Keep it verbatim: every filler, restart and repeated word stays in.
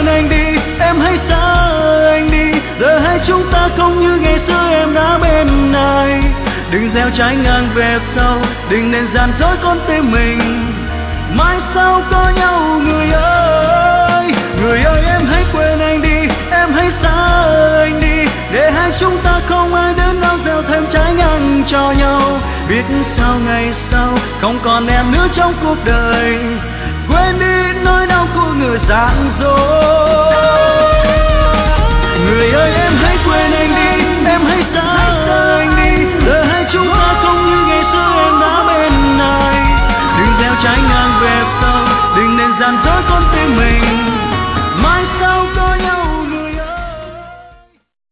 quên anh đi, em hãy xa anh đi. Giờ hai chúng ta không như ngày xưa em đã bên này. Đừng gieo trái ngang về sau, đừng nên gian dối con tim mình. Mai sau có nhau người ơi. Người ơi em hãy quên anh đi, em hãy xa anh đi. Để hai chúng ta không ai đến nào gieo thêm trái ngang cho nhau. Biết sao ngày sau không còn em nữa trong cuộc đời. Quên đi nỗi đau của người gian dối. Người ơi em hãy quên anh đi, em hãy xa anh